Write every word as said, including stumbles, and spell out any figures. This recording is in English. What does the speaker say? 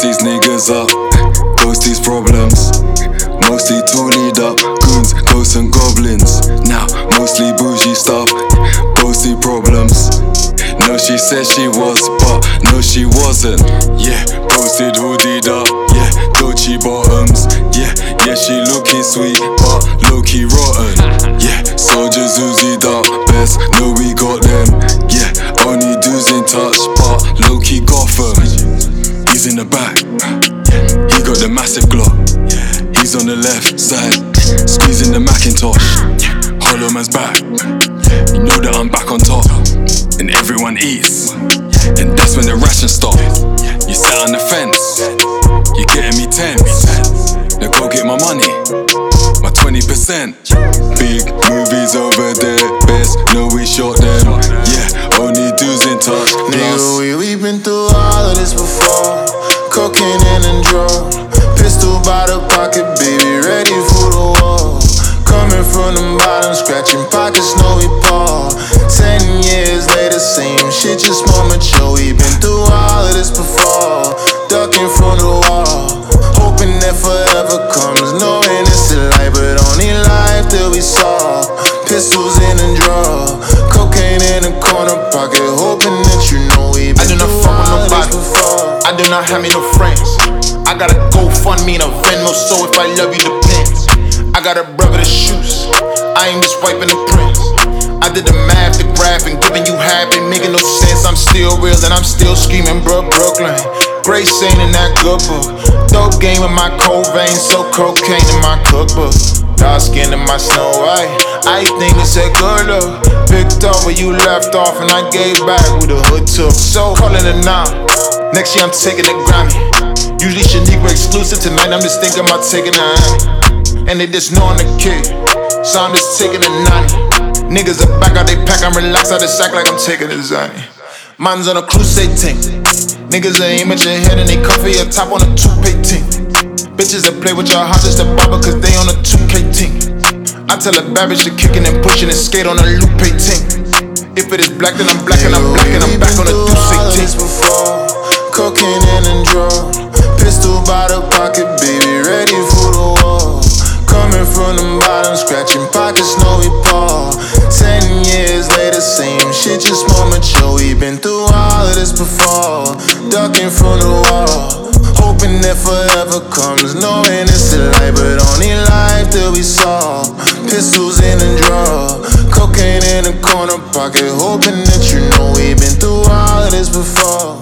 these niggas up, ghost these problems. Mostly toolied up, goons, ghosts and goblins. Now, mostly bougie stuff, mostly problems. No, she said she was, but no, she wasn't. Yeah, posted hoodied up, yeah, Dolce bottoms. Yeah, yeah, she looking sweet, but low-key rotten. Yeah, soldiers Uzi'd up, best know we got them. Yeah, only dudes in touch, but low-key Gotham. He's in the back, he got the massive Glock. He's on the left side, squeezing the Macintosh. Hollow man's back, you know that I'm back on top. And everyone eats, and that's when the ration stop. You sat on the fence, you're getting me tense. Now go get my money, my twenty percent. Big movies over there, best know we shot them. Yeah, only dudes in touch. Nigga, we, we been through all of this before. Cocaine in and drugs, pistol by the pocket, baby, ready for the war. Coming from the bottom, scratching pockets, know we ball. Ten years later, same shit, just more mature. We been through all of this before, ducking from the wall, hoping that forever comes, knowing it's a lie, but only life till we saw. Pistols in and draw, cocaine in the corner pocket, hoping that you know we been I do not through fuck with all of this nobody. before. I do not have me no friends. I got a GoFundMe and a Venmo, so if I love you depends. I got a brother that shoots, I ain't just wiping the prints. I did the math, the graph, and giving you half ain't making no sense. I'm still real and I'm still screaming, bro, Brooklyn. Grace ain't in that good book. Dope game in my cold veins, so cocaine in my cookbook. Dark skin in my Snow White, I think it's a good look. Picked up where you left off and I gave back with the hood took. So calling it now, next year I'm taking the Grammy. Usually Shaniqua exclusive, tonight I'm just thinking about taking a Annie. And they just know I'm the kid, so I'm just taking a ninety. Niggas are back out they pack, I'm relaxed out the sack like I'm taking a Zanny. Man's on a crusade team. Niggas are aim at your head and they cover your top on a two K team. Bitches that play with your heart just a bobber cause they on a two K team. I tell a bad bitch to kickin' and pushin' and skate on a Lupe team. If it is black then I'm black and I'm black and I'm back on a Deuce team. Cocaine in and drugs, pistol by the pocket, baby, ready for the war. Coming from the bottom, scratching pockets, know we ball. Ten years later, same shit, just more mature. We been through all of this before, ducking from the wall, hoping that forever comes, knowing it's a lie, but only life till we saw. Pistols in and draw, cocaine in the corner pocket, hoping that you know we been through all of this before.